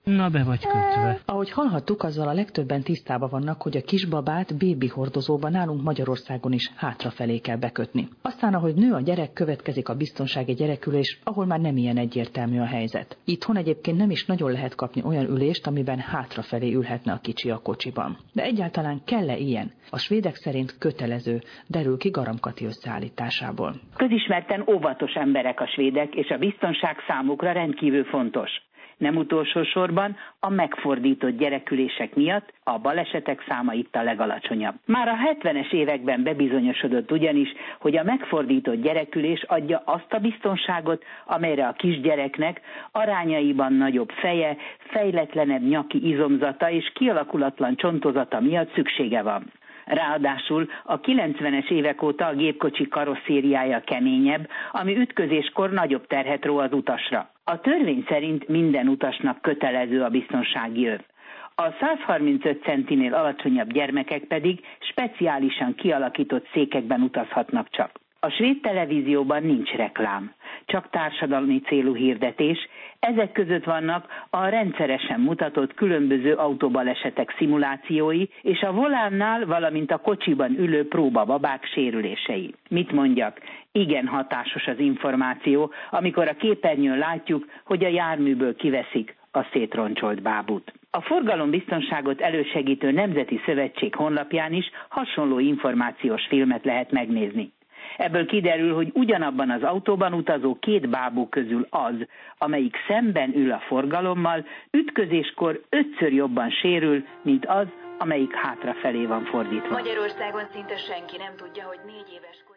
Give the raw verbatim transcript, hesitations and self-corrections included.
Na, be vagy kötve. Ahogy hallhattuk, azzal a legtöbben tisztában vannak, hogy a kisbabát bébi hordozóban nálunk Magyarországon is hátrafelé kell bekötni. Aztán, ahogy nő a gyerek, következik a biztonsági gyerekülés, ahol már nem ilyen egyértelmű a helyzet. Itthon egyébként nem is nagyon lehet kapni olyan ülést, amiben hátrafelé ülhetne a kicsi a kocsiban. De egyáltalán kell-e ilyen? A svédek szerint kötelező, derül ki Garam Kati összeállításából. Közismerten óvatos emberek a svédek, és a biztonság számukra rendkívül fontos. Nem utolsó sorban a megfordított gyerekülések miatt a balesetek száma itt a legalacsonyabb. Már a hetvenes években bebizonyosodott ugyanis, hogy a megfordított gyerekülés adja azt a biztonságot, amelyre a kisgyereknek arányaiban nagyobb feje, fejletlenebb nyaki izomzata és kialakulatlan csontozata miatt szüksége van. Ráadásul a kilencvenes évek óta a gépkocsi karosszériája keményebb, ami ütközéskor nagyobb terhet ró az utasra. A törvény szerint minden utasnak kötelező a biztonsági öv. A száz harmincöt centinél alacsonyabb gyermekek pedig speciálisan kialakított székekben utazhatnak csak. A svéd televízióban nincs reklám, csak társadalmi célú hirdetés, ezek között vannak a rendszeresen mutatott különböző autóbalesetek szimulációi és a volánnál, valamint a kocsiban ülő próbababák sérülései. Mit mondjak? Igen hatásos az információ, amikor a képernyőn látjuk, hogy a járműből kiveszik a szétroncsolt bábút. A forgalombiztonságot elősegítő Nemzeti Szövetség honlapján is hasonló információs filmet lehet megnézni. Ebből kiderül, hogy ugyanabban az autóban utazó két bábú közül az, amelyik szemben ül a forgalommal, ütközéskor ötször jobban sérül, mint az, amelyik hátrafelé van fordítva. Magyarországon szinte senki nem tudja, hogy négy éves kor...